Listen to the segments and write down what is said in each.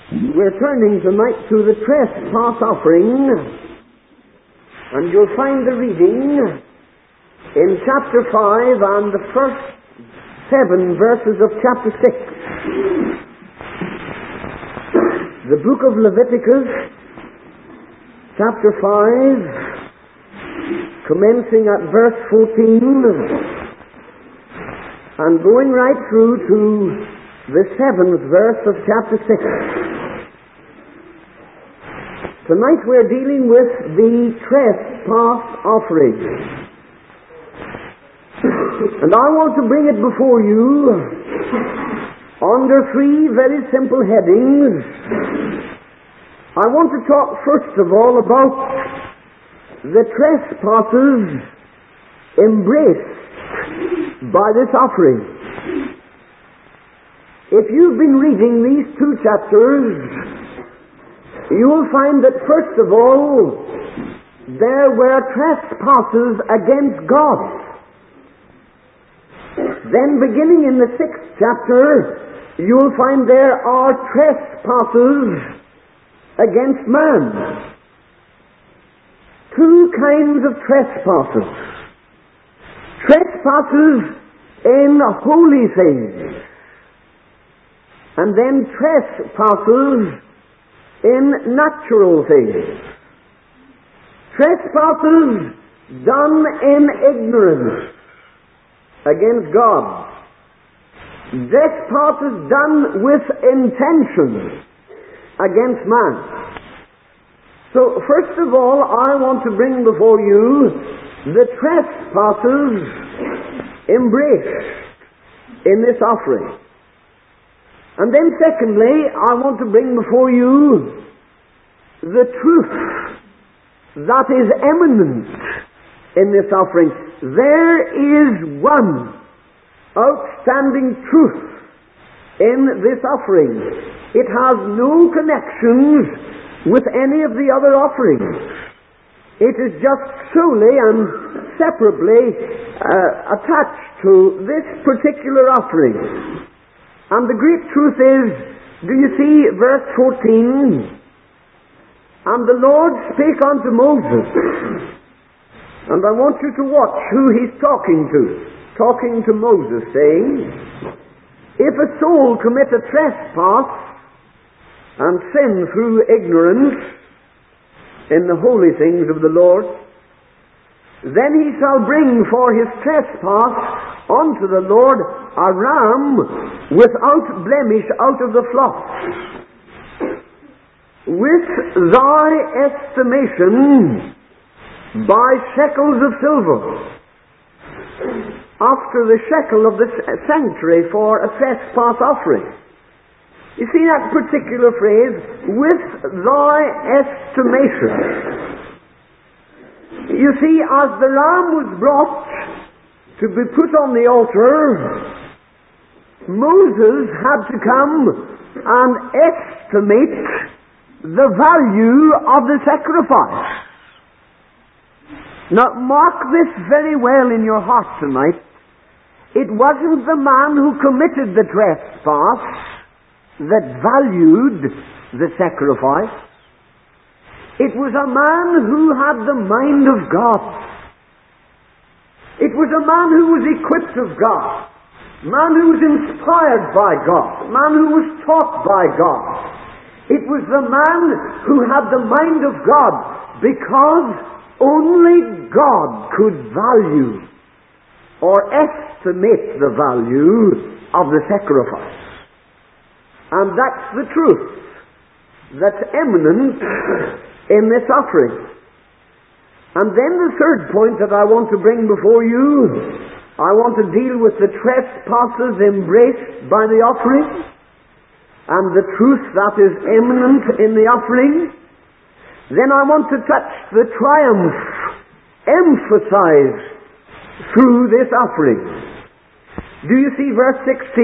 We're turning tonight to the trespass offering, and you'll find the reading in chapter 5 and the first 7 verses of chapter 6. The book of Leviticus, chapter 5, commencing at verse 14 and going right through to the 7th verse of chapter 6. Tonight we're dealing with the trespass offering. And I want to bring it before you under 3 very simple headings. I want to talk first of all about the trespasses embraced by this offering. If you've been reading these 2 chapters, you will find that first of all, there were trespasses against God. Then beginning in the 6th chapter, you will find there are trespasses against man. 2 kinds of trespasses. Trespasses in holy things, and then trespasses in natural things. Trespasses done in ignorance against God. Trespasses done with intention against man. So first of all, I want to bring before you the trespasses embraced in this offering. And then secondly, I want to bring before you the truth that is eminent in this offering. There is one outstanding truth in this offering. It has no connections with any of the other offerings. It is just solely and separately attached to this particular offering. And the great truth is, do you see verse 14? And the Lord spake unto Moses. And I want you to watch who he's talking to. Talking to Moses, saying, if a soul commit a trespass and sin through ignorance in the holy things of the Lord, then he shall bring for his trespass unto the Lord a ram without blemish out of the flock, with thy estimation by shekels of silver, after the shekel of the sanctuary for a trespass offering. You see that particular phrase, with thy estimation. You see, as the lamb was brought to be put on the altar, Moses had to come and estimate the value of the sacrifice. Now mark this very well in your heart tonight. It wasn't the man who committed the trespass that valued the sacrifice. It was a man who had the mind of God. It was a man who was equipped of God, a man who was inspired by God, a man who was taught by God. It was the man who had the mind of God, because only God could value or estimate the value of the sacrifice. And that's the truth that's eminent in this offering. And then the third point that I want to bring before you, I want to deal with the trespasses embraced by the offering and the truth that is eminent in the offering. Then I want to touch the triumph emphasized through this offering. Do you see verse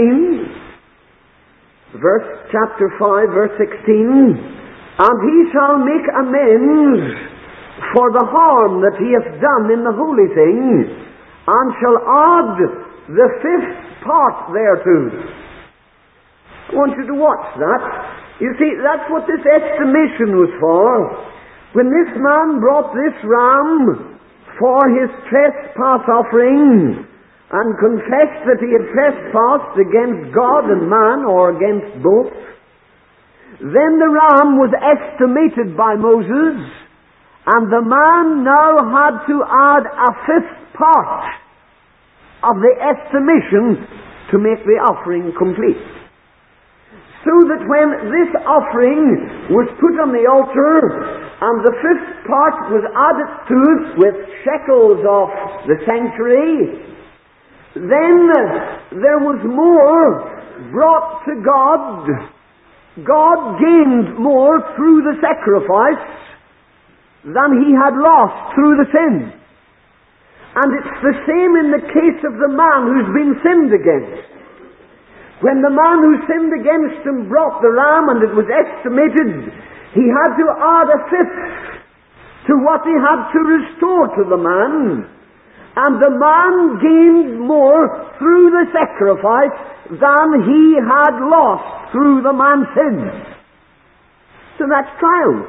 16? Chapter 5, verse 16. And he shall make amends for the harm that he hath done in the holy thing, and shall add the 5th part thereto. I want you to watch that. You see, that's what this estimation was for. When this man brought this ram for his trespass offering and confessed that he had trespassed against God and man, or against both, then the ram was estimated by Moses, and the man now had to add a fifth part of the estimation to make the offering complete. So that when this offering was put on the altar and the fifth part was added to it with shekels of the sanctuary, then there was more brought to God. God gained more through the sacrifice than he had lost through the sin. And it's the same in the case of the man who's been sinned against. When the man who sinned against him brought the ram and it was estimated, he had to add a fifth to what he had to restore to the man. And the man gained more through the sacrifice than he had lost through the man's sin. So that's triumph.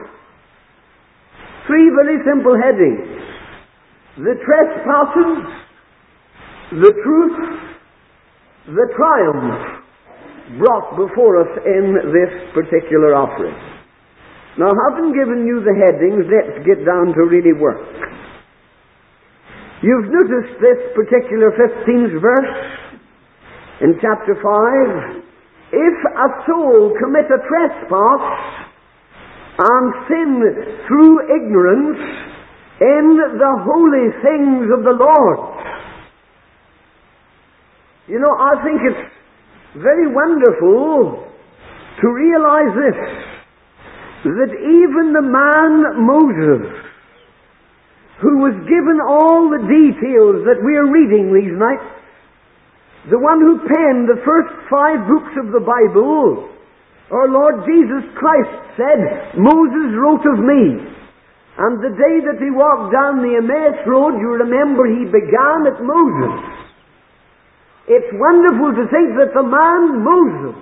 3 very simple headings: the trespasses, the truth, the triumph brought before us in this particular offering. Now, having given you the headings, let's get down to really work. You've noticed this particular 15th verse in chapter 5. If a soul commit a trespass and sin through ignorance in the holy things of the Lord. You know, I think it's very wonderful to realize this, that even the man Moses, who was given all the details that we're reading these nights, the one who penned the first 5 books of the Bible, our Lord Jesus Christ said, Moses wrote of me. And the day that he walked down the Emmaus Road, you remember he began at Moses. It's wonderful to think that the man Moses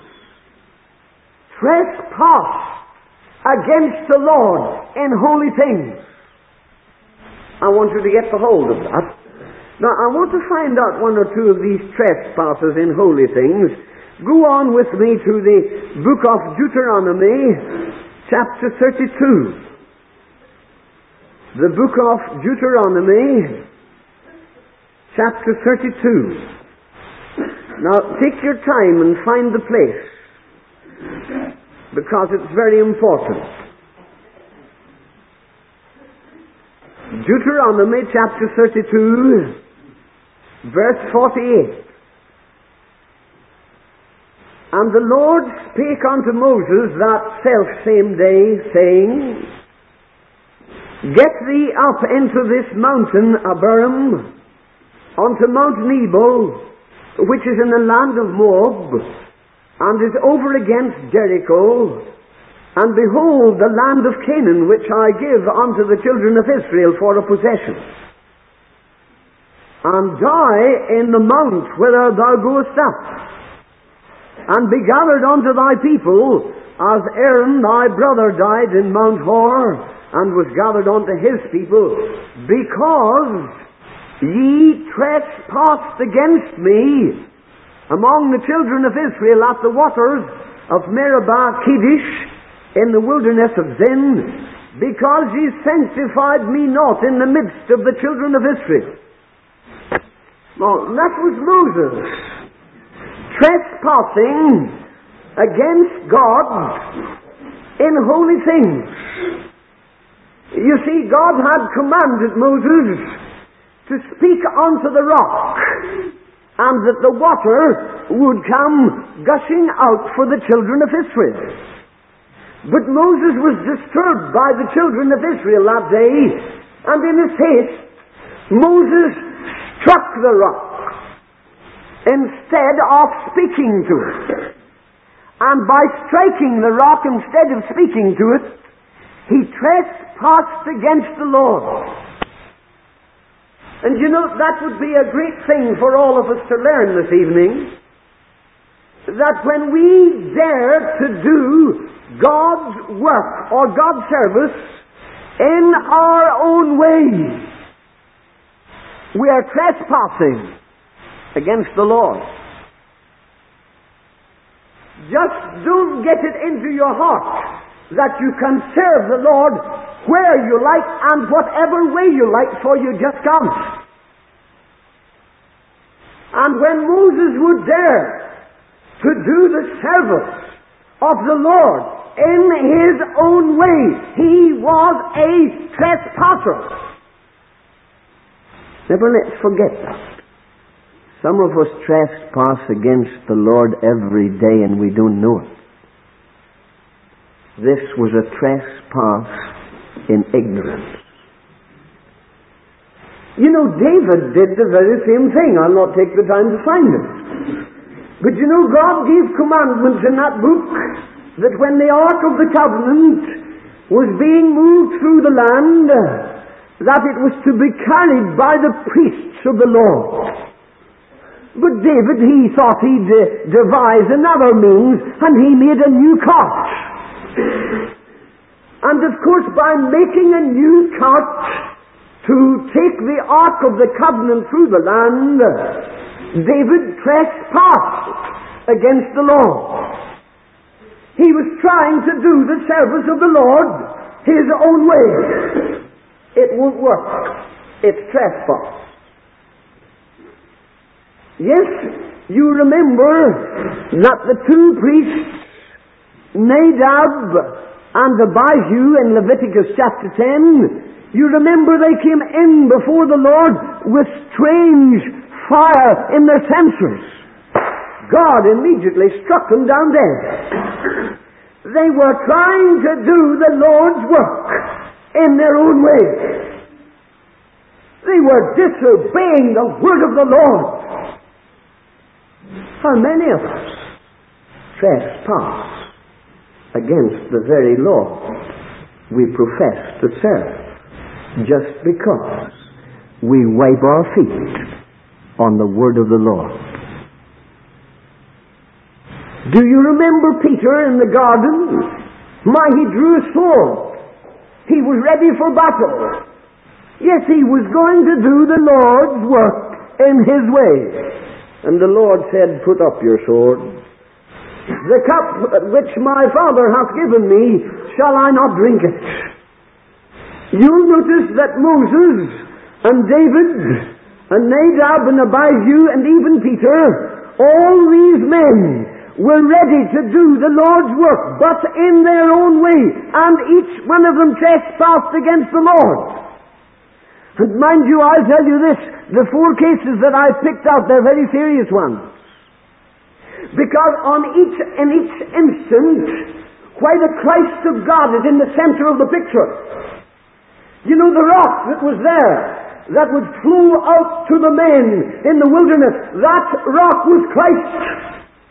trespassed against the Lord in holy things. I want you to get the hold of that. Now, I want to find out 1 or 2 of these trespasses in holy things. Go on with me to the book of Deuteronomy, chapter 32. The book of Deuteronomy, chapter 32. Now, take your time and find the place, because it's very important. Deuteronomy, chapter 32, verse 48. And the Lord spake unto Moses that selfsame day, saying, Get thee up into this mountain Abiram, unto Mount Nebo, which is in the land of Moab, and is over against Jericho, and behold the land of Canaan, which I give unto the children of Israel for a possession. And die in the mount whither thou goest up, and be gathered unto thy people, as Aaron thy brother died in Mount Hor, and was gathered unto his people, because ye trespassed against me among the children of Israel at the waters of Meribah Kadesh in the wilderness of Zin, because ye sanctified me not in the midst of the children of Israel. Now, that was Moses trespassing against God in holy things. You see, God had commanded Moses to speak unto the rock, and that the water would come gushing out for the children of Israel. But Moses was disturbed by the children of Israel that day, and in his haste, Moses struck the rock instead of speaking to it. And by striking the rock instead of speaking to it, he trespassed against the Lord. And you know, that would be a great thing for all of us to learn this evening. that when we dare to do God's work or God's service in our own way, we are trespassing against the Lord. Just don't get it into your heart that you can serve the Lord where you like and whatever way you like, for you just can't. And when Moses would dare to do the service of the Lord in his own way, he was a trespasser. Never let's forget that. Some of us trespass against the Lord every day and we don't know it. This was a trespass in ignorance. You know, David did the very same thing. I'll not take the time to find it. But you know, God gave commandments in that book that when the Ark of the Covenant was being moved through the land, that it was to be carried by the priests of the Lord. But David, he thought he'd devise another means, and he made a new cart. And of course, by making a new cart to take the Ark of the Covenant through the land, David trespassed against the Lord. He was trying to do the service of the Lord his own way. It won't work. It's trespass. Yes, you remember that the two priests, Nadab and Abihu in Leviticus chapter 10, you remember they came in before the Lord with strange fire in their censers. God immediately struck them down dead. They were trying to do the Lord's work in their own way. They were disobeying the word of the Lord. How many of us trespass against the very Lord we profess to serve just because we wipe our feet on the word of the Lord? Do you remember Peter in the garden? He drew a sword. He was ready for battle. Yes, he was going to do the Lord's work in his way. And the Lord said, "Put up your sword. The cup which my Father hath given me, shall I not drink it?" You'll notice that Moses and David and Nadab and Abihu and even Peter, all these men were ready to do the Lord's work, but in their own way, and each one of them trespassed against the Lord. And mind you, I'll tell you this, the 4 cases that I've picked out, they're very serious ones. Because in each instant, why the Christ of God is in the center of the picture. You know, the rock that was there, that would flow out to the men in the wilderness, that rock was Christ.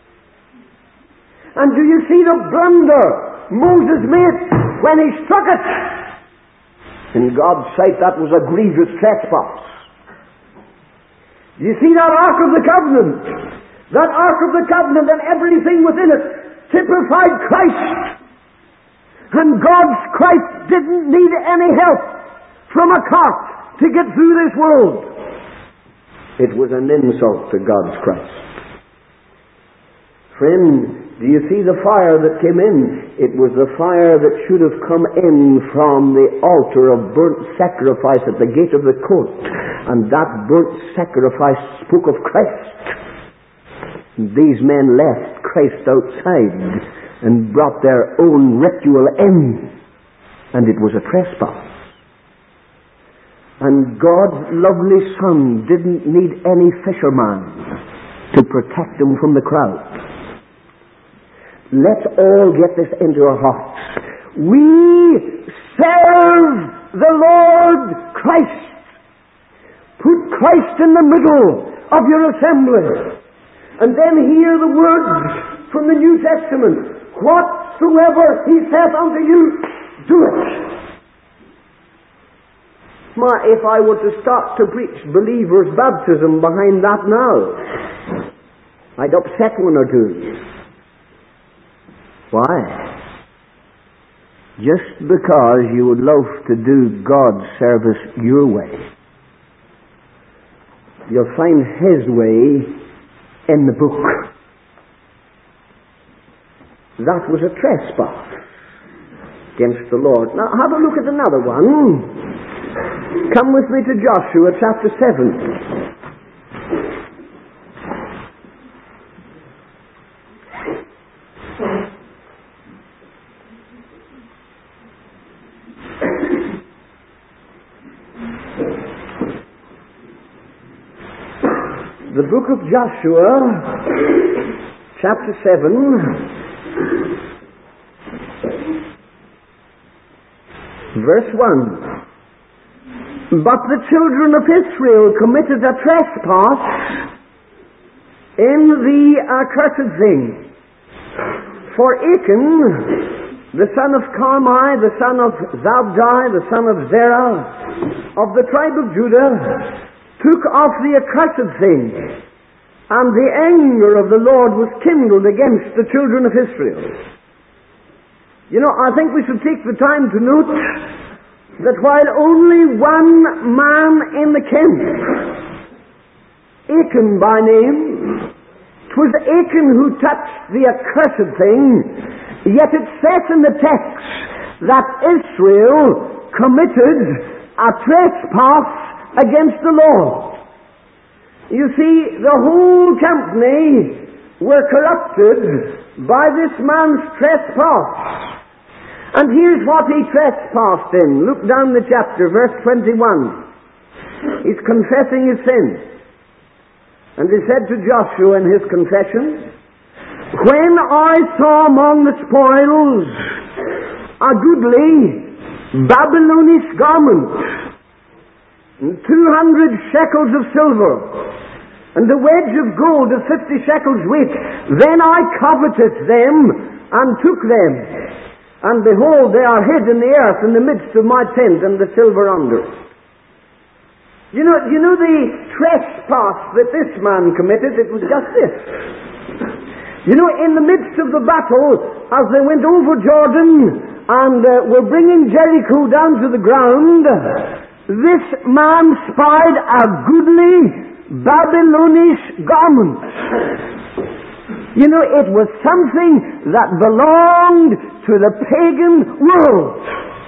And do you see the blunder Moses made when he struck it? In God's sight, that was a grievous trespass. Do you see that Ark of the Covenant? That Ark of the Covenant and everything within it typified Christ. And God's Christ didn't need any help from a cart to get through this world. It was an insult to God's Christ. Friend, do you see the fire that came in? It was the fire that should have come in from the altar of burnt sacrifice at the gate of the court. And that burnt sacrifice spoke of Christ. These men left Christ outside and brought their own ritual in. And it was a trespass. And God's lovely Son didn't need any fisherman to protect him from the crowd. Let's all get this into our hearts. We serve the Lord Christ. Put Christ in the middle of your assembly. And then hear the words from the New Testament. Whatsoever he saith unto you, do it. If I were to start to preach believers' baptism behind that now, I'd upset one or two. Why? Just because you would love to do God's service your way. You'll find His way in the book. That was a trespass against the Lord. Now have a look at another one. Come with me to Joshua chapter 7. The book of Joshua, chapter 7, verse 1. But the children of Israel committed a trespass in the accursed thing. For Achan, the son of Carmi, the son of Zabdi, the son of Zerah, of the tribe of Judah, took off the accursed thing, and the anger of the Lord was kindled against the children of Israel. You know, I think we should take the time to note that while only one man in the camp, Achan by name, 'twas Achan who touched the accursed thing, yet it says in the text that Israel committed a trespass against the Lord. You see, the whole company were corrupted by this man's trespass. And here's what he trespassed in. Look down the chapter, verse 21. He's confessing his sin. And he said to Joshua in his confession, When I saw among the spoils a goodly Babylonish garment, 200 shekels of silver, and a wedge of gold of 50 shekels weight. Then I coveted them, and took them. And behold, they are hid in the earth in the midst of my tent, and the silver under it. You know the trespass that this man committed? It was just this. You know, in the midst of the battle, as they went over Jordan, and were bringing Jericho down to the ground, this man spied a goodly Babylonish garment. You know, it was something that belonged to the pagan world.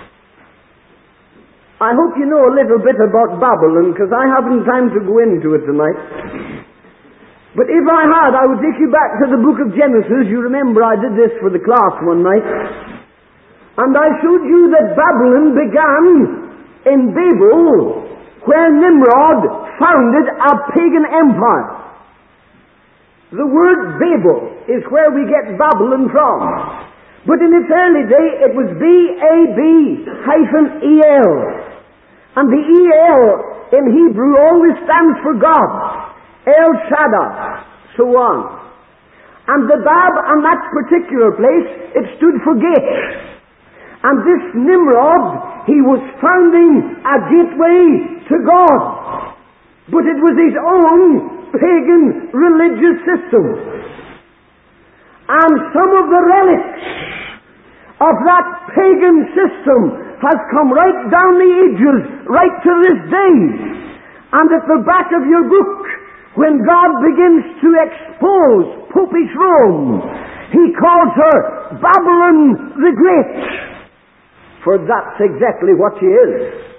I hope you know a little bit about Babylon, because I haven't time to go into it tonight. But if I had, I would take you back to the book of Genesis. You remember I did this for the class one night. And I showed you that Babylon began in Babel, where Nimrod founded a pagan empire. The word Babel is where we get Babylon from. But in its early day, it was B-A-B-E-L. And the E-L in Hebrew always stands for God. El Shaddai, so on. And the Bab on that particular place, it stood for gate. And this Nimrod, he was founding a gateway to God. But it was his own pagan religious system. And some of the relics of that pagan system has come right down the ages, right to this day. And at the back of your book, when God begins to expose Popish Rome, He calls her Babylon the Great. For that's exactly what she is.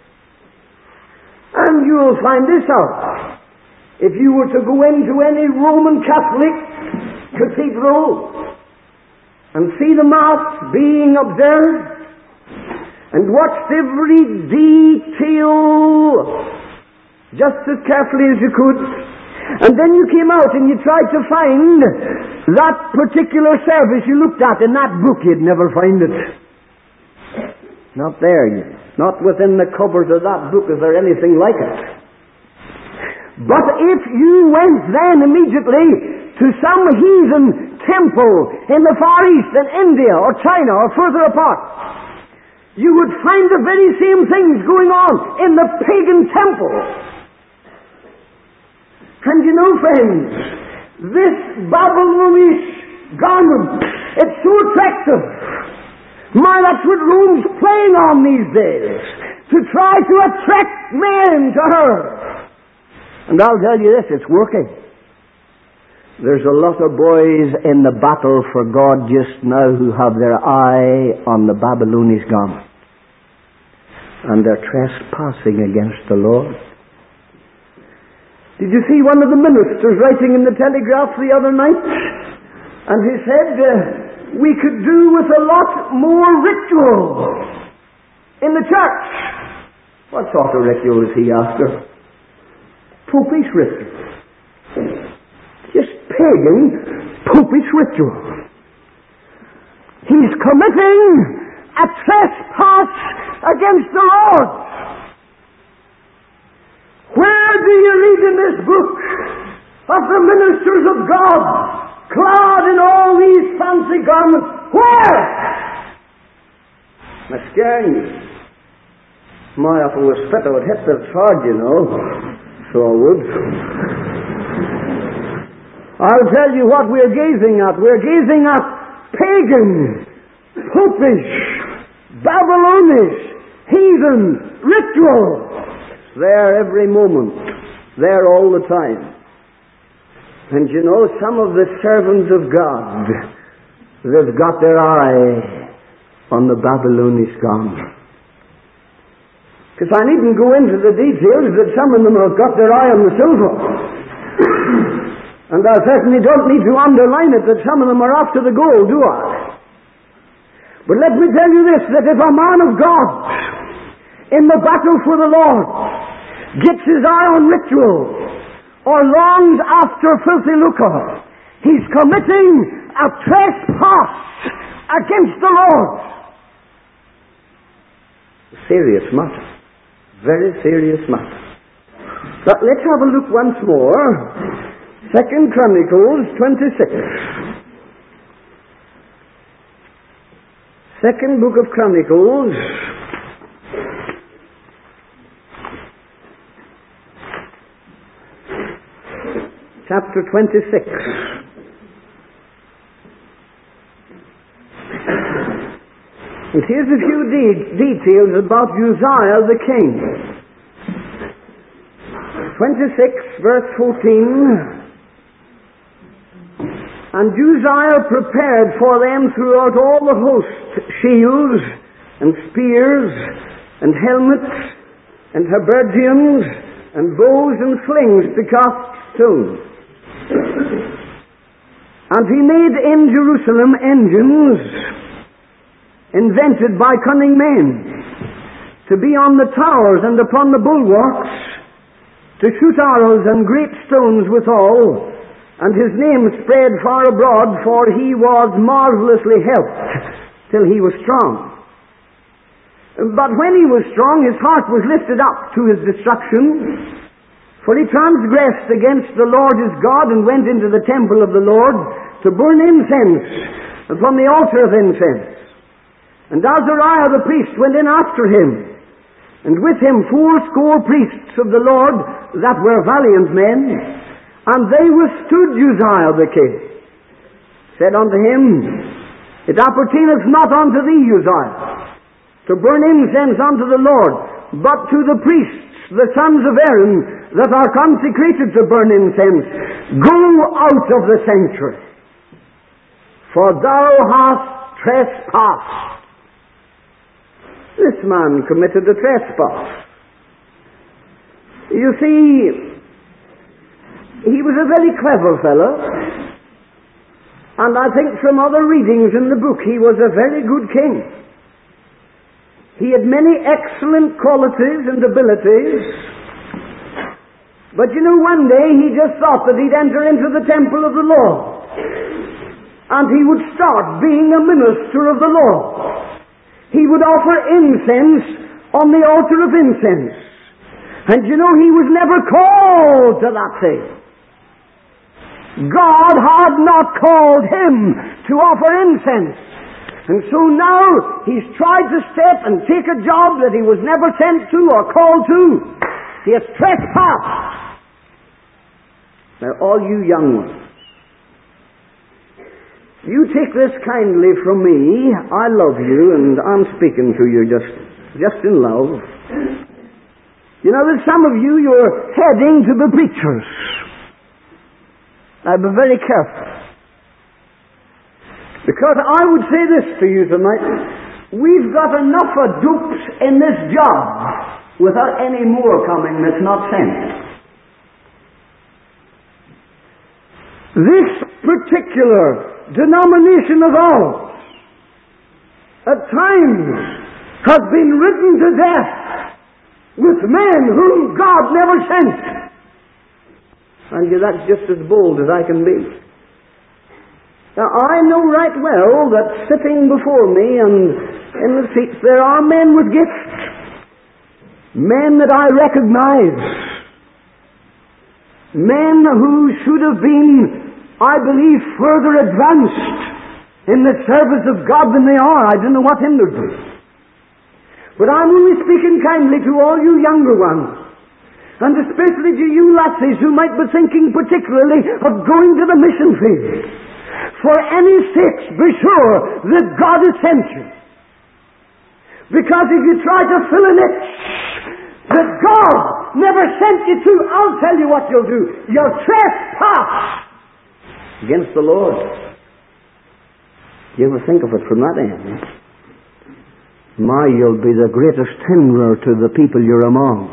And you'll find this out. If you were to go into any Roman Catholic cathedral and see the Mass being observed and watched every detail just as carefully as you could, and then you came out and you tried to find that particular service you looked at in that book, you'd never find it. Not there yet. Not within the covers of that book is there anything like it. But if you went then immediately to some heathen temple in the Far East, in India or China or further apart, you would find the very same things going on in the pagan temple. And you know, friends, This Babylonish garment, it's so attractive. My, that's what Rome's playing on these days, to try to attract men to her. And I'll tell you this, it's working. There's a lot of boys in the battle for God just now who have their eye on the Babylonish garment. And they're trespassing against the Lord. Did you see one of the ministers writing in the Telegraph the other night? And he said, we could do with a lot more ritual in the church. What sort of ritual is he after? Popish ritual. Just pagan, popish ritual. He's committing a trespass against the Lord. Where do you read in this book of the ministers of God clad in all these fancy garments? Where? I'm scaring you. My, if I was fit, I would hit the charge, you know. So I would. I'll tell you what we're gazing at. We're gazing at pagan, popish, Babylonish, heathen ritual. There every moment, there all the time. And you know, some of the servants of God, they've got their eye on the Babylonish garment. Because I needn't go into the details that some of them have got their eye on the silver. And I certainly don't need to underline it that some of them are after the gold, do I? But let me tell you this, that if a man of God in the battle for the Lord gets his eye on ritual or longs after filthy lucre, he's committing a trespass against the Lord. Serious matter. Very serious matter. But let's have a look once more. 2 Chronicles 26. Second book of Chronicles, chapter 26. And here's a few details about Uzziah the king. 26, verse 14. And Uzziah prepared for them throughout all the host shields and spears and helmets and habergeons and bows and slings to cast stones. And he made in Jerusalem engines invented by cunning men to be on the towers and upon the bulwarks, to shoot arrows and great stones withal. And his name spread far abroad, for he was marvelously helped till he was strong. But when he was strong, his heart was lifted up to his destruction, for he transgressed against the Lord his God, and went into the temple of the Lord to burn incense upon the altar of incense. And Azariah the priest went in after him, and with him 80 priests of the Lord that were valiant men. And they withstood Uzziah the king, said unto him, It appertaineth not unto thee, Uzziah, to burn incense unto the Lord, but to the priests, the sons of Aaron, that are consecrated to burn incense. Go out of the sanctuary, for thou hast trespassed. This man committed a trespass. You see, he was a very clever fellow, and I think from other readings in the book he was a very good king. He had many excellent qualities and abilities, but you know, one day he just thought that he'd enter into the temple of the Lord, and he would start being a minister of the Lord. He would offer incense on the altar of incense, and you know, he was never called to that thing. God had not called him to offer incense. And so now he's tried to step and take a job that he was never sent to or called to. He has trespassed. Now all you young ones, You take this kindly from me. I love you, and I'm speaking to you just in love. You know, there's some of you, you're heading to the preachers. Now, be very careful. Because I would say this to you tonight. We've got enough of dupes in this job without any more coming that's not sent. This particular denomination of ours at times has been ridden to death with men whom God never sent. And that's just as bold as I can be. Now, I know right well that sitting before me and in the seats there are men with gifts. Men that I recognize. Men who should have been, I believe, further advanced in the service of God than they are. I don't know what hindered them. But I'm only speaking kindly to all you younger ones, and especially to you lassies who might be thinking particularly of going to the mission field. For any sakes, be sure that God has sent you. Because if you try to fill a niche that God never sent you to, I'll tell you what you'll do. You'll trespass against the Lord. You ever think of it from that end? You'll be the greatest hinderer to the people you're among.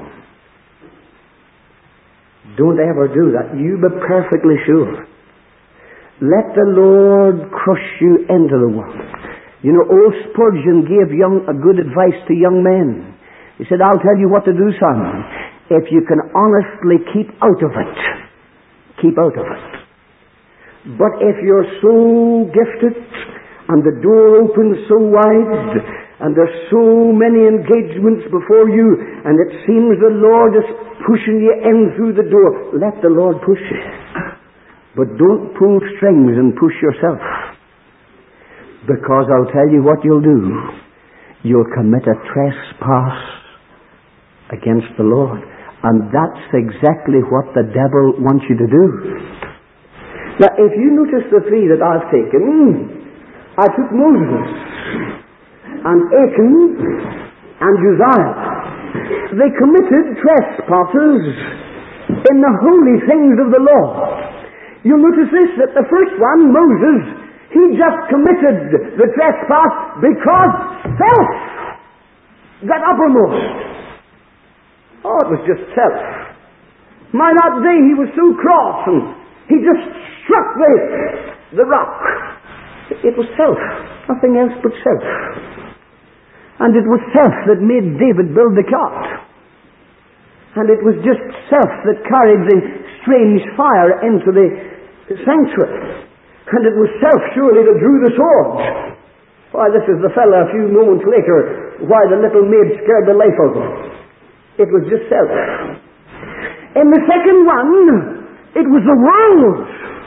Don't ever do that. You be perfectly sure. Let the Lord crush you into the world. You know, old Spurgeon gave a good advice to young men. He said, I'll tell you what to do, son. If you can honestly keep out of it, keep out of it. But if you're so gifted, and the door opens so wide, and there's so many engagements before you, and it seems the Lord is pushing you in through the door, let the Lord push you. But don't pull strings and push yourself. Because I'll tell you what you'll do. You'll commit a trespass against the Lord. And that's exactly what the devil wants you to do. Now, if you notice the three that I've taken, I took Moses and Achan and Uzziah. They committed trespasses in the holy things of the Lord. You'll notice this, that the first one, Moses, he just committed the trespass because self got uppermost. Oh, it was just self. That day he was so cross and he just struck the rock. It was self, nothing else but self. And it was self that made David build the cart. And it was just self that carried the strange fire into the sanctuary. And it was self, surely, that drew the sword. Why, this is the fella a few moments later, why the little maid scared the life out of him. It was just self. In the second one, it was the world.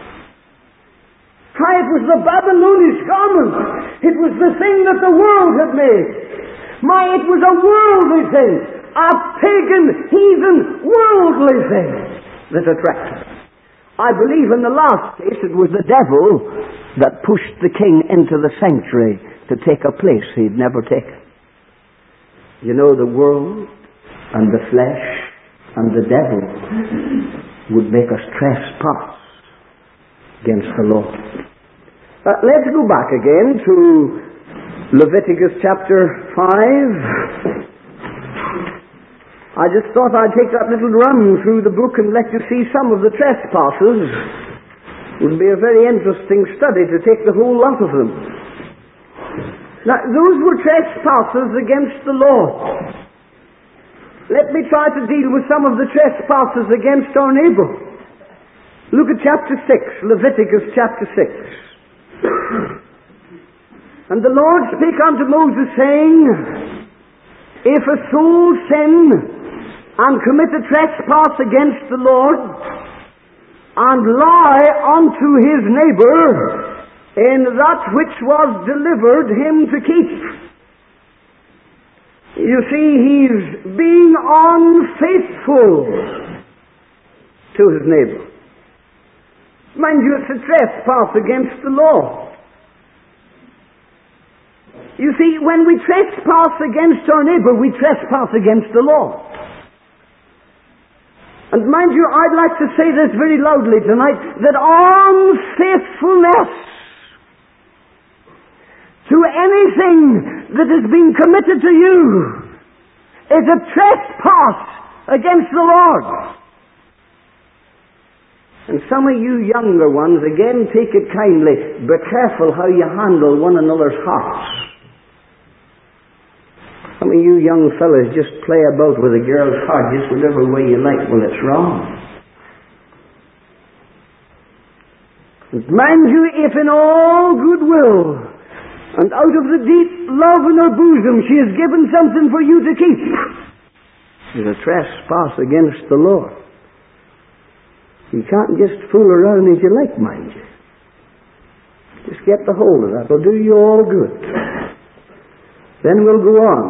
Why, it was the Babylonish garment. It was the thing that the world had made. It was a worldly thing. A pagan, heathen, worldly thing that attracted. I believe in the last case it was the devil that pushed the king into the sanctuary to take a place he'd never taken. You know, the world and the flesh and the devil would make us trespass against the Lord. Let's go back again to Leviticus chapter 5. I just thought I'd take that little run through the book and let you see some of the trespasses. It would be a very interesting study to take the whole lot of them. Now, those were trespasses against the Lord. Let me try to deal with some of the trespasses against our neighbor. Look at chapter 6, Leviticus chapter 6. And the Lord spake unto Moses, saying, If a soul sin and commit a trespass against the Lord, and lie unto his neighbor in that which was delivered him to keep. You see, he's being unfaithful to his neighbor. Mind you, it's a trespass against the law. You see, when we trespass against our neighbor, we trespass against the Lord. And mind you, I'd like to say this very loudly tonight, that unfaithfulness to anything that has been committed to you is a trespass against the Lord. And some of you younger ones, again, take it kindly. Be careful how you handle one another's hearts. Some of you young fellas just play about with a girl's heart just whatever way you like. Well, it's wrong. And mind you, if in all goodwill and out of the deep love in her bosom she has given something for you to keep, it's a trespass against the Lord. You can't just fool around as you like, mind you. Just get the hold of that. It'll do you all good. Then we'll go on.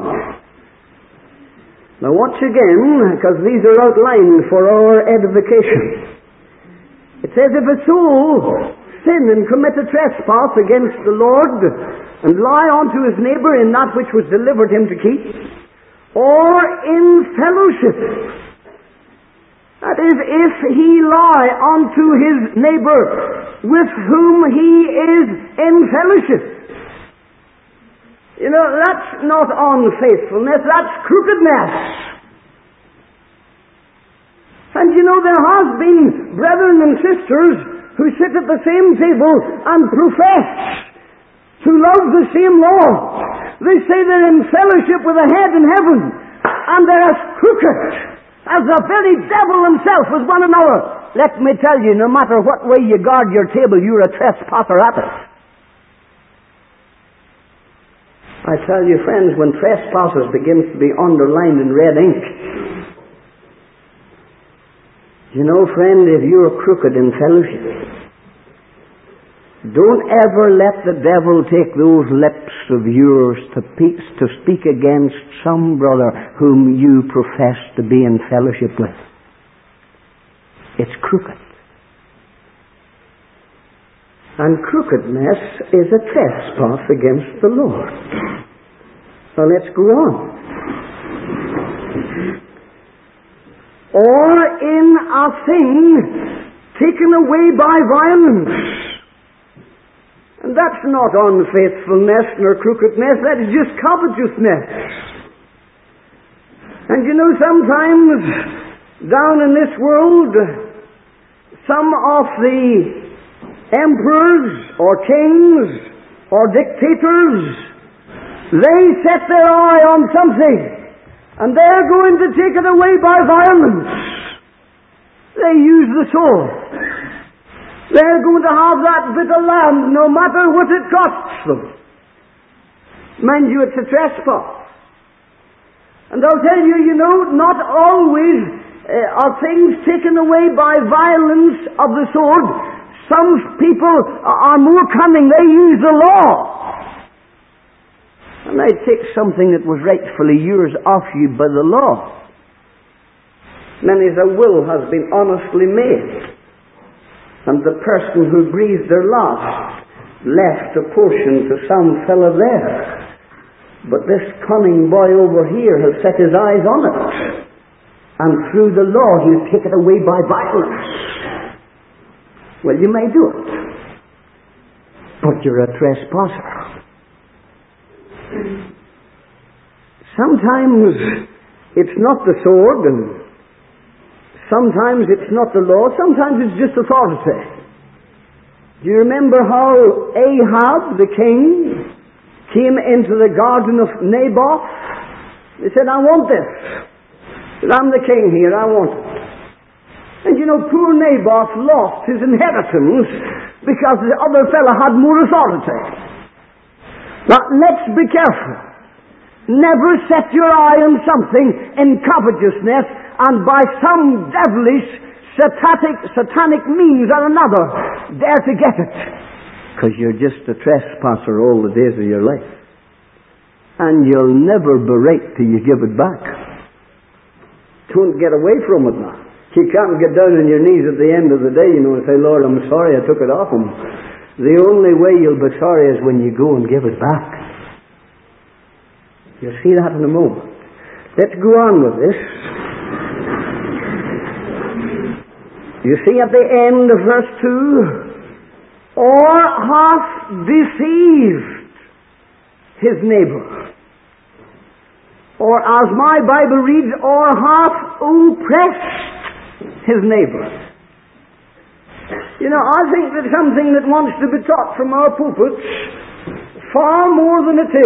Now watch again, because these are outlined for our edification. It says, if a soul sin and commit a trespass against the Lord, and lie unto his neighbor in that which was delivered him to keep, or in fellowship, that is, if he lie unto his neighbor with whom he is in fellowship. You know, that's not unfaithfulness, that's crookedness. And you know, there has been brethren and sisters who sit at the same table and profess to love the same Lord. They say they're in fellowship with the head in heaven, and they're as crooked as the very devil himself with one another. Let me tell you, no matter what way you guard your table, you're a trespasser at it. I tell you, friends, when trespassers begins to be underlined in red ink, you know, friend, if you're crooked in fellowship, don't ever let the devil take those lips of yours to speak against some brother whom you profess to be in fellowship with. It's crooked. And crookedness is a trespass against the Lord. So let's go on. Or in a thing taken away by violence. And that's not unfaithfulness nor crookedness, that is just covetousness. And you know, sometimes down in this world, some of the emperors or kings or dictators, they set their eye on something and they're going to take it away by violence. They use the sword. They're going to have that bit of land no matter what it costs them. Mind you, it's a trespass. And I'll tell you, you know, not always are things taken away by violence of the sword. Some people are more cunning. They use the law. And they take something that was rightfully yours off you by the law. Many's a will has been honestly made, and the person who breathed their last left a portion to some fellow there. But this cunning boy over here has set his eyes on it, and through the law he'll take it away by violence. Well, you may do it, but you're a trespasser. Sometimes it's not the sword, and sometimes it's not the law, sometimes it's just authority. Do you remember how Ahab, the king, came into the garden of Naboth? He said, I want this. He said, I'm the king here, I want it. And you know, poor Naboth lost his inheritance because the other fellow had more authority. Now, let's be careful. Never set your eye on something in covetousness and by some devilish, satanic means or another dare to get it. Because you're just a trespasser all the days of your life. And you'll never be right till you give it back. Don't get away from it now. You can't get down on your knees at the end of the day, you know, and say, Lord, I'm sorry I took it off him. The only way you'll be sorry is when you go and give it back. You'll see that in a moment. Let's go on with this. You see at the end of verse 2, or hath deceived his neighbor. Or as my Bible reads, or hath oppressed his neighbor. You know, I think that something that wants to be taught from our pulpits, far more than it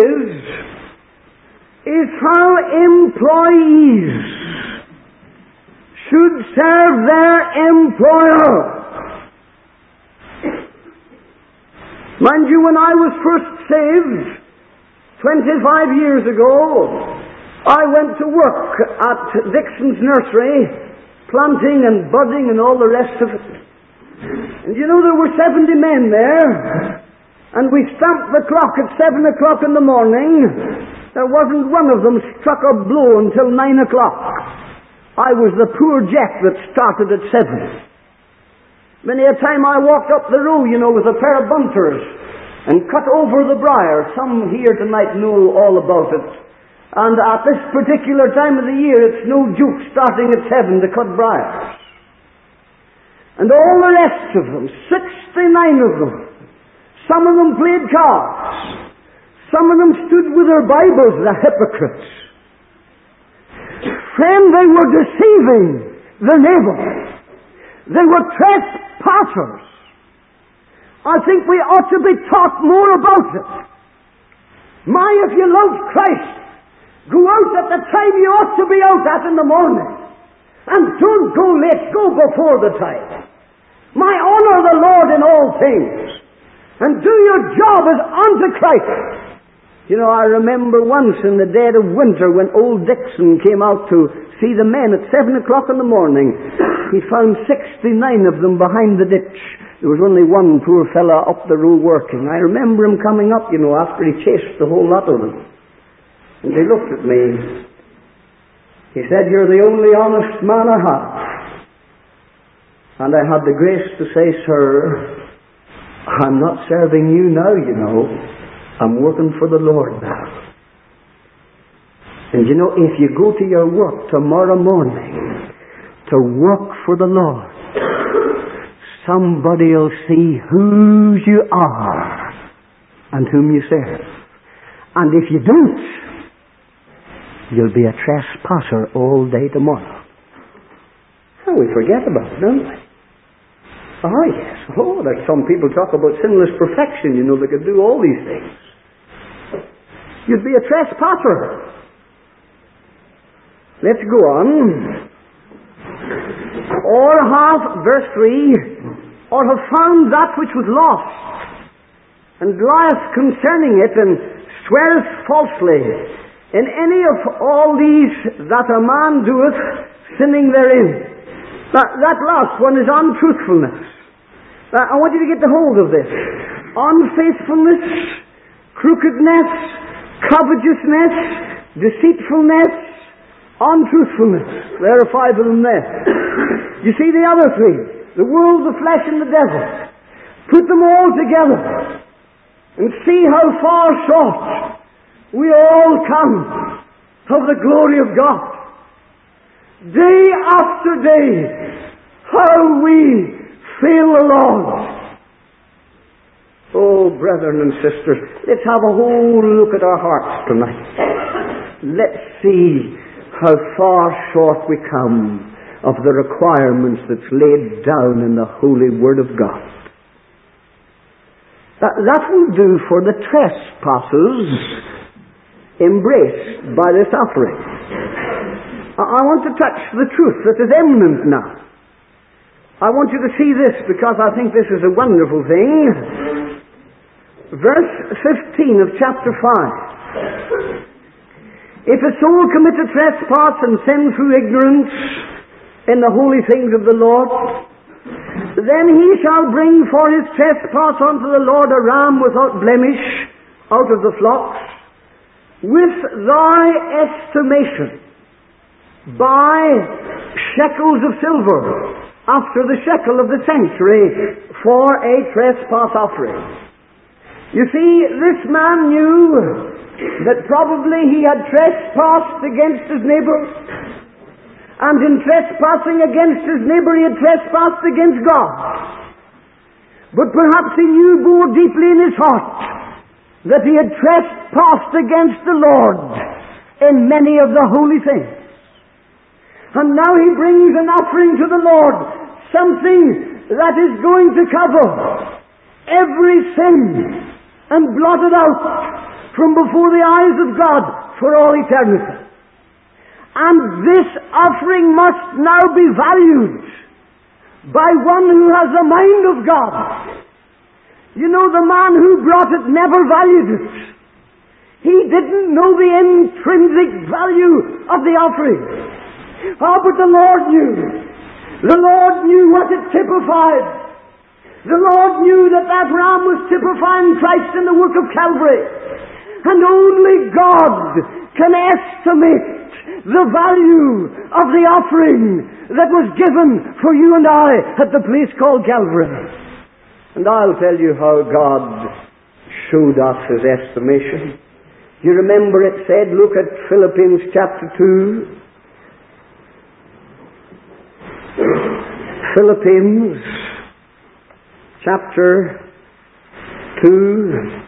is how employees should serve their employer. Mind you, when I was first saved, 25 years ago, I went to work at Dixon's nursery, planting and budding and all the rest of it. And you know, there were 70 men there, and we stamped the clock at 7 o'clock in the morning. There wasn't one of them struck a blow until 9 o'clock. I was the poor jack that started at 7. Many a time I walked up the row, you know, with a pair of bunters and cut over the briar. Some here tonight know all about it. And at this particular time of the year, it's no joke starting at 7 to cut briars. And all the rest of them, 69 of them, some of them played cards. Some of them stood with their Bibles, the hypocrites. Friend, they were deceiving the neighbor. They were trespassers. I think we ought to be taught more about it. If you love Christ, go out at the time you ought to be out at in the morning. And don't go late, go before the time. Honor the Lord in all things. And do your job as unto Christ. You know, I remember once in the dead of winter when old Dixon came out to see the men at 7 o'clock in the morning. He found 69 of them behind the ditch. There was only one poor fella up the row working. I remember him coming up, you know, after he chased the whole lot of them. And they looked at me. He said, "You're the only honest man I have." And I had the grace to say, "Sir, I'm not serving you now, you know. I'm working for the Lord now." And you know, if you go to your work tomorrow morning to work for the Lord, somebody will see whose you are and whom you serve. And if you don't, you'll be a trespasser all day tomorrow. And we forget about it, don't we? Oh, yes. Oh, there's some people talk about sinless perfection, you know, they could do all these things. You'd be a trespasser. Let's go on. Or have, verse 3, or have found that which was lost, and lieth concerning it, and sweareth falsely, in any of all these that a man doeth, sinning therein. That last one is untruthfulness. I want you to get the hold of this. Unfaithfulness, crookedness, covetousness, deceitfulness, untruthfulness. There are 5 of them there. You see the other 3, the world, the flesh, and the devil. Put them all together and see how far short we all come of the glory of God. Day after day, how we fail the Lord. Oh, brethren and sisters, let's have a whole look at our hearts tonight. Let's see how far short we come of the requirements that's laid down in the holy Word of God. That will do for the trespassers embraced by this offering. I want to touch the truth that is eminent now. I want you to see this because I think this is a wonderful thing. Verse 15 of chapter 5. If a soul commit a trespass and sin through ignorance in the holy things of the Lord, then he shall bring for his trespass unto the Lord a ram without blemish out of the flocks, with thy estimation, by shekels of silver, after the shekel of the sanctuary, for a trespass offering. You see, this man knew that probably he had trespassed against his neighbor, and in trespassing against his neighbor he had trespassed against God. But perhaps he knew more deeply in his heart that he had trespassed against the Lord in many of the holy things. And now he brings an offering to the Lord, something that is going to cover every sin and blot it out from before the eyes of God for all eternity. And this offering must now be valued by one who has the mind of God. You know, the man who brought it never valued it. He didn't know the intrinsic value of the offering. Oh, but the Lord knew. The Lord knew what it typified. The Lord knew that that ram was typifying Christ in the work of Calvary. And only God can estimate the value of the offering that was given for you and I at the place called Calvary. And I'll tell you how God showed us his estimation. You remember it said, look at Philippians chapter 2. Philippians chapter 2.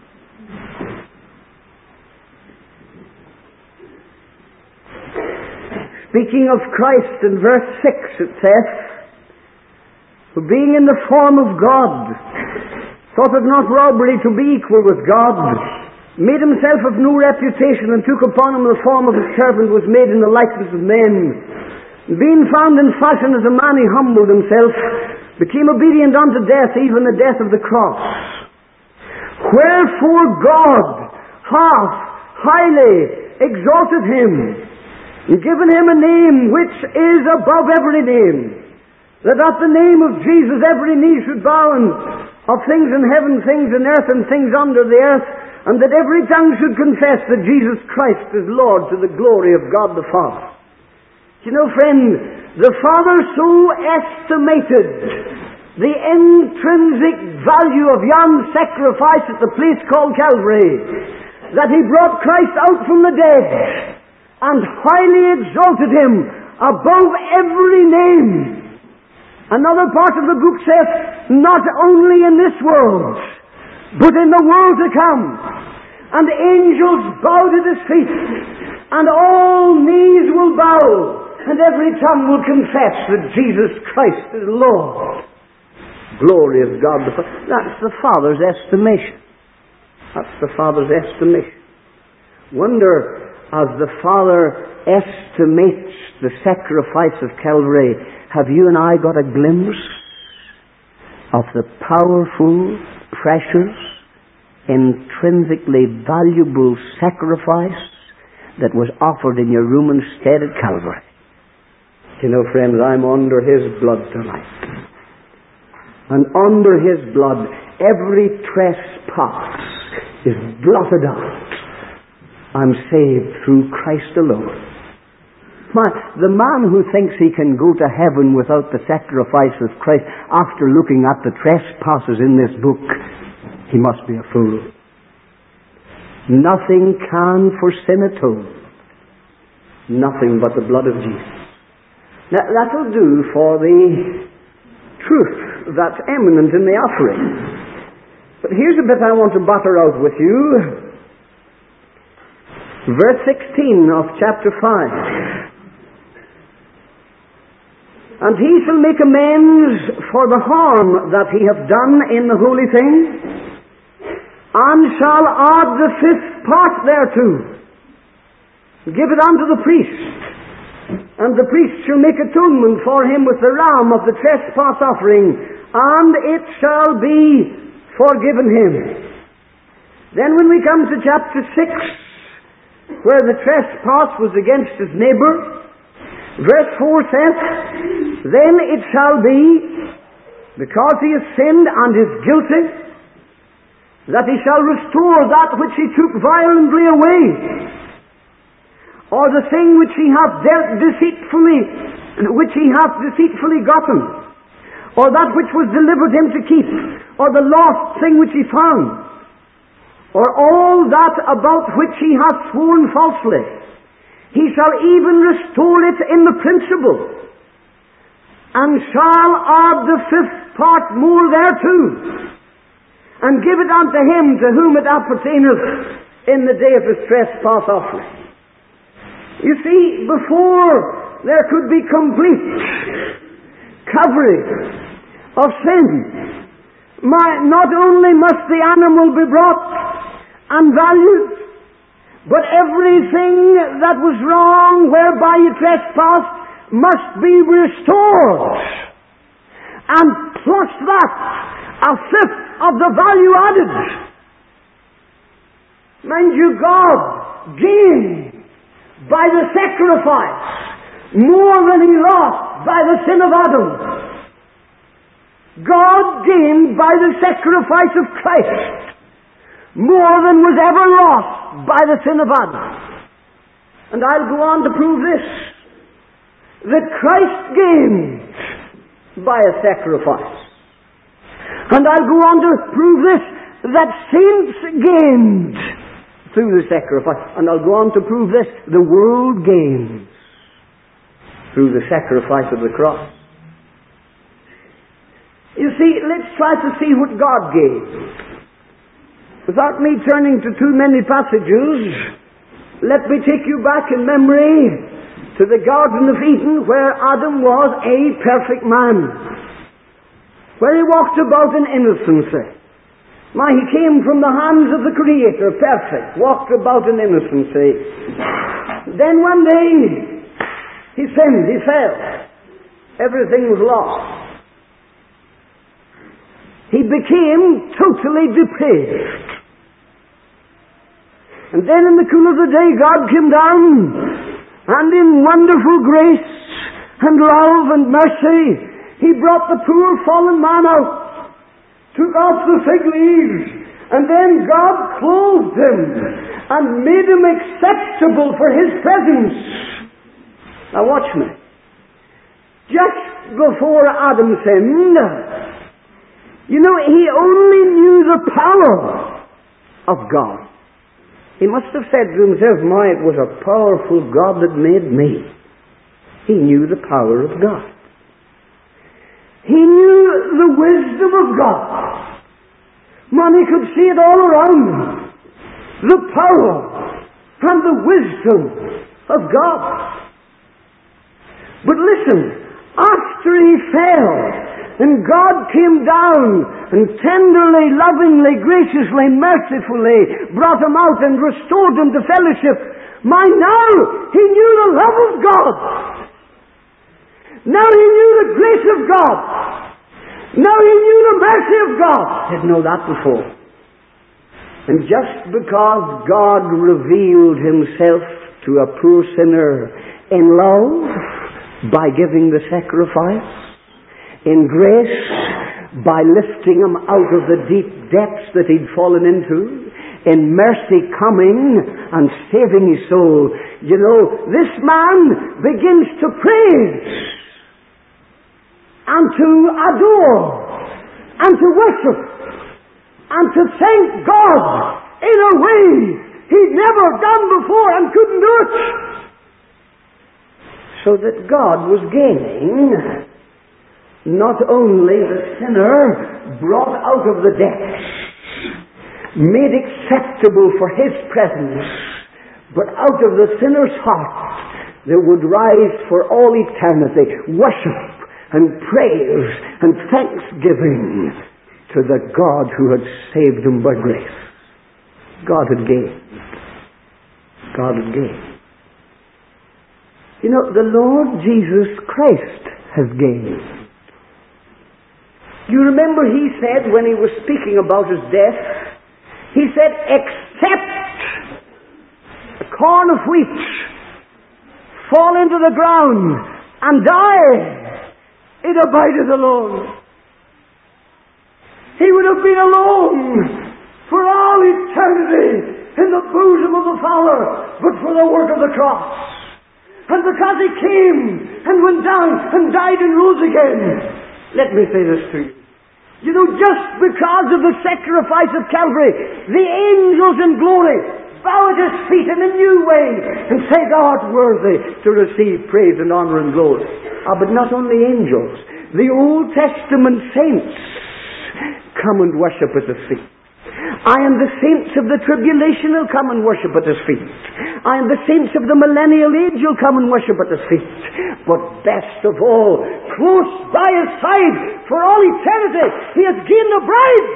Speaking of Christ in verse 6 it says, who being in the form of God, thought it not robbery to be equal with God, made himself of no reputation, and took upon him the form of a servant, was made in the likeness of men. Being found in fashion as a man, he humbled himself, became obedient unto death, even the death of the cross. Wherefore God hath highly exalted him, and given him a name which is above every name, that at the name of Jesus every knee should bow, of things in heaven, things in earth, and things under the earth, and that every tongue should confess that Jesus Christ is Lord, to the glory of God the Father. You know, friend, the Father so estimated the intrinsic value of yon sacrifice at the place called Calvary, that he brought Christ out from the dead and highly exalted him above every name. Another part of the book says, not only in this world, but in the world to come. And angels bowed at his feet, and all knees will bow, and every tongue will confess that Jesus Christ is Lord. Glory of God. That's the Father's estimation. That's the Father's estimation. Wonder, as the Father estimates the sacrifice of Calvary, have you and I got a glimpse of the powerful, precious, intrinsically valuable sacrifice that was offered in your room instead at Calvary? You know, friends, I'm under his blood tonight. And under his blood, every trespass is blotted out. I'm saved through Christ alone. The man who thinks he can go to heaven without the sacrifice of Christ, after looking at the trespasses in this book, he must be a fool. Nothing can for sin atone. Nothing but the blood of Jesus. Now, that'll do for the truth that's eminent in the offering. But here's a bit I want to butter out with you. Verse 16 of chapter 5. And he shall make amends for the harm that he hath done in the holy thing, and shall add the 5th part thereto, give it unto the priest. And the priest shall make atonement for him with the ram of the trespass offering, and it shall be forgiven him. Then when we come to chapter 6, where the trespass was against his neighbor, verse 4 says, then it shall be, because he has sinned and is guilty, that he shall restore that which he took violently away, or the thing which he hath dealt deceitfully, which he hath deceitfully gotten, or that which was delivered him to keep, or the lost thing which he found, or all that about which he hath sworn falsely, he shall even restore it in the principal, and shall add the 5th part more thereto, and give it unto him to whom it appertaineth in the day of his trespass offering. You see, before there could be complete covering of sin, not only must the animal be brought and valued, but everything that was wrong whereby you trespassed must be restored. And plus that, a 5th of the value added. Mind you, God gained by the sacrifice more than he lost by the sin of Adam. God gained by the sacrifice of Christ more than was ever lost by the sin of Adam. And I'll go on to prove this, that Christ gained by a sacrifice. And I'll go on to prove this, that saints gained through the sacrifice. And I'll go on to prove this, the world gains through the sacrifice of the cross. You see, let's try to see what God gave. Without me turning to too many passages, let me take you back in memory to the Garden of Eden, where Adam was a perfect man, where he walked about in innocency. He came from the hands of the Creator, perfect, walked about in innocency. Then one day, he sinned, he fell. Everything was lost. He became totally depraved. And then in the cool of the day, God came down, and in wonderful grace and love and mercy, he brought the poor fallen man out, took off the fig leaves, and then God clothed him and made him acceptable for his presence. Now watch me. Just before Adam sinned, he only knew the power of God. He must have said to himself, it was a powerful God that made me. He knew the power of God. He knew the wisdom of God. He could see it all around him. The power and the wisdom of God. But listen, after he fell, and God came down and tenderly, lovingly, graciously, mercifully brought him out and restored him to fellowship. Now he knew the love of God. Now he knew the grace of God. Now he knew the mercy of God. Didn't know that before. And just because God revealed himself to a poor sinner in love by giving the sacrifice, in grace, by lifting him out of the deep depths that he'd fallen into, in mercy coming and saving his soul, this man begins to praise and to adore and to worship and to thank God in a way he'd never done before and couldn't do it. So that God was gaining not only the sinner brought out of the depths, made acceptable for his presence, but out of the sinner's heart there would rise for all eternity worship and praise and thanksgiving to the God who had saved him by grace. God had gained. God had gained. The Lord Jesus Christ has gained. You remember he said, when he was speaking about his death, he said, except a corn of wheat fall into the ground and die, it abideth alone. He would have been alone for all eternity in the bosom of the Father, but for the work of the cross. And because he came and went down and died and rose again, let me say this to you. You know, just because of the sacrifice of Calvary, the angels in glory bow at His feet in a new way and say, Thou art worthy to receive praise and honor and glory. But not only angels, the Old Testament saints come and worship at His feet. And the saints of the tribulation will come and worship at His feet. And the saints of the millennial age will come and worship at His feet. But best of all, close by His side for all eternity, He has gained the bride.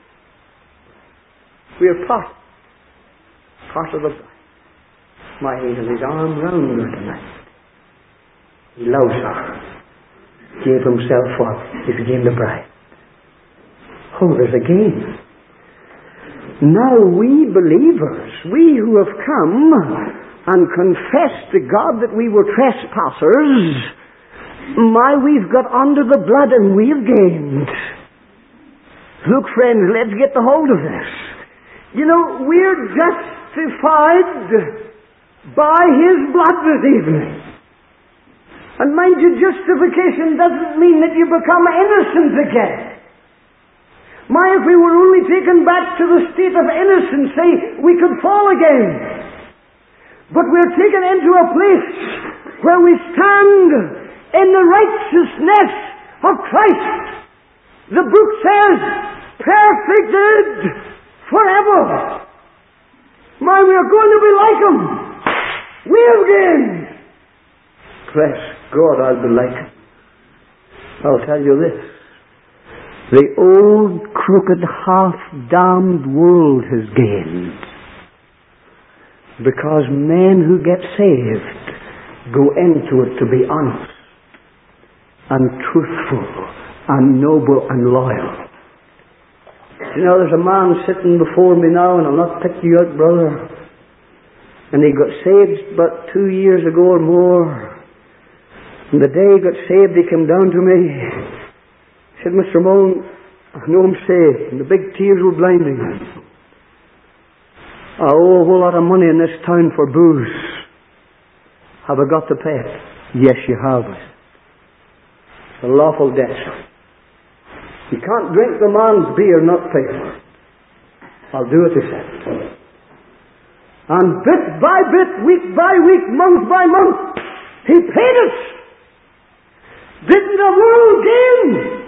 We are part of the bride. My angel, His arm round her tonight. He loves her. Gave Himself for her. He's gained the bride. Oh, there's a gain. Now we believers, we who have come and confessed to God that we were trespassers, we've got under the blood and we've gained. Look, friends, let's get the hold of this. You know, we're justified by His blood this evening. And mind you, justification doesn't mean that you become innocent again. If we were only taken back to the state of innocency, we could fall again. But we're taken into a place where we stand in the righteousness of Christ. The book says, perfected forever. We are going to be like Him. We're gained. Bless God, I'll be like Him. I'll tell you this. The old, crooked, half-damned world has gained. Because men who get saved go into it to be honest and truthful and noble and loyal. You know, there's a man sitting before me now, and I'll not pick you out, brother. And he got saved about 2 years ago or more. And the day he got saved, he came down to me. He said, Mr. Mullen, I know I'm saved. And the big tears were blinding. I owe a whole lot of money in this town for booze. Have I got to pay it? Yes, you have. It's a lawful debt. You can't drink the man's beer, not pay for it. I'll do it, he said. And bit by bit, week by week, month by month, he paid it. Didn't the world gain?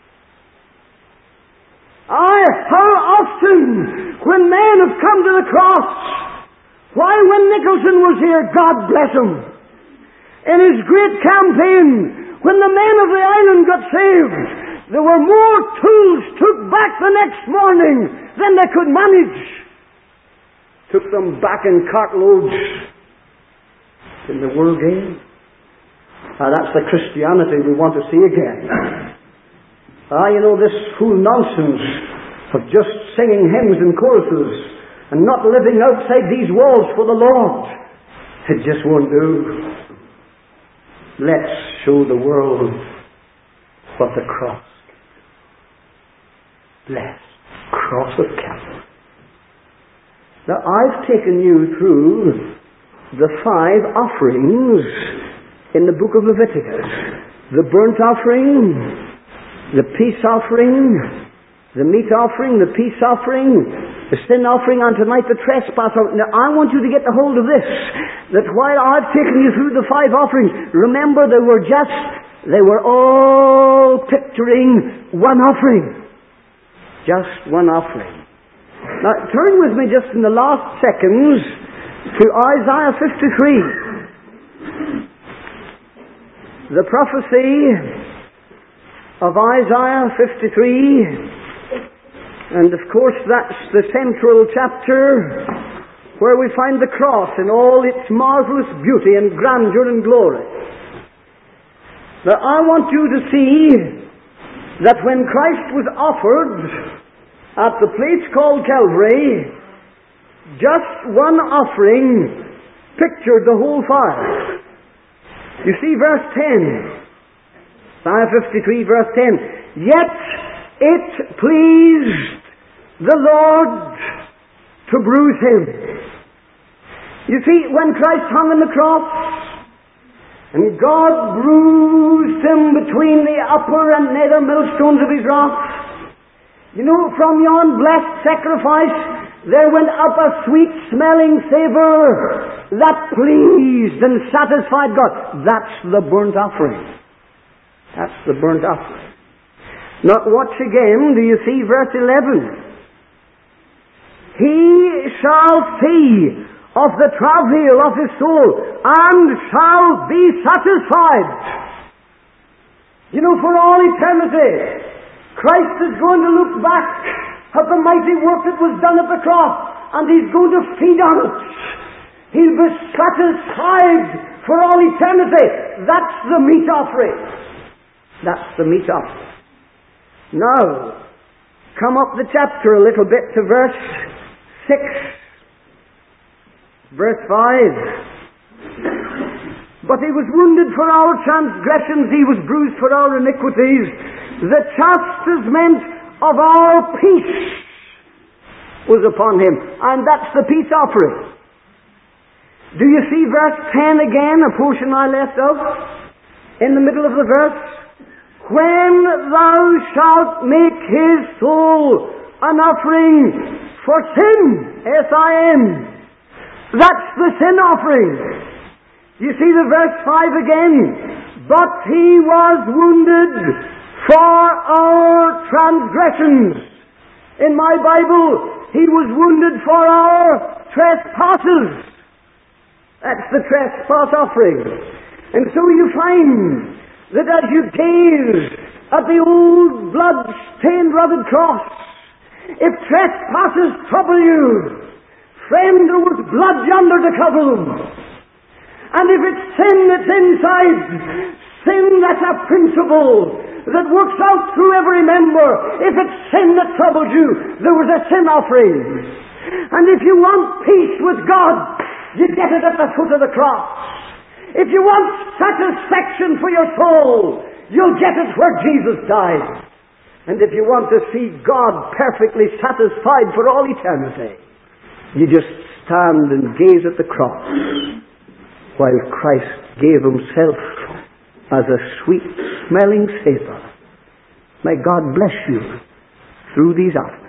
How often when men have come to the cross, why, when Nicholson was here, God bless him, in his great campaign, when the men of the island got saved, there were more tools took back the next morning than they could manage. Took them back in cartloads. In the world game. That's the Christianity we want to see again. You know, this whole nonsense of just singing hymns and choruses and not living outside these walls for the Lord, it just won't do. Let's show the world what the cross, blessed cross of Calvary. Now, I've taken you through the 5 offerings in the book of Leviticus. The burnt offering, the peace offering, the meat offering, the peace offering, the sin offering, and tonight the trespass offering. Now, I want you to get the hold of this, that while I've taken you through the 5 offerings, remember they were all picturing one offering. Just one offering. Now, turn with me just in the last seconds to Isaiah 53. The prophecy of Isaiah 53, and of course that's the central chapter where we find the cross in all its marvelous beauty and grandeur and glory. Now, I want you to see that when Christ was offered at the place called Calvary, just one offering pictured the whole 5. You see verse 10. Isaiah 53 verse 10. Yet it pleased the Lord to bruise him. You see, when Christ hung on the cross, and God bruised him between the upper and nether millstones of his wrath, You know, from yon blessed sacrifice, there went up a sweet-smelling savour that pleased and satisfied God. That's the burnt offering. That's the burnt offering. Now, watch again. Do you see verse 11? He shall see of the travail of his soul and shall be satisfied. You know, for all eternity, Christ is going to look back at the mighty work that was done at the cross, and He's going to feed on it. He'll be satisfied for all eternity. That's the meat offering. That's the meat offering. Now, come up the chapter a little bit to verse 6. Verse 5. But He was wounded for our transgressions, He was bruised for our iniquities. The chastisement of our peace was upon Him. And that's the peace offering. Do you see verse 10 again, a portion I left out? In the middle of the verse. When thou shalt make his soul an offering for sin, S-I-N. That's the sin offering. You see the verse 5 again. But He was wounded for our transgressions. In my Bible, He was wounded for our trespasses. That's the trespass offering. And so you find that as you gaze at the old blood-stained rugged cross, if trespasses trouble you, friend, there was blood yonder to cover them. And if it's sin that's inside, sin that's a principle that works out through every member. If it's sin that troubles you, there was a sin offering. And if you want peace with God, you get it at the foot of the cross. If you want satisfaction for your soul, you'll get it where Jesus died. And if you want to see God perfectly satisfied for all eternity, you just stand and gaze at the cross while Christ gave Himself as a sweet-smelling savour. May God bless you through these hours.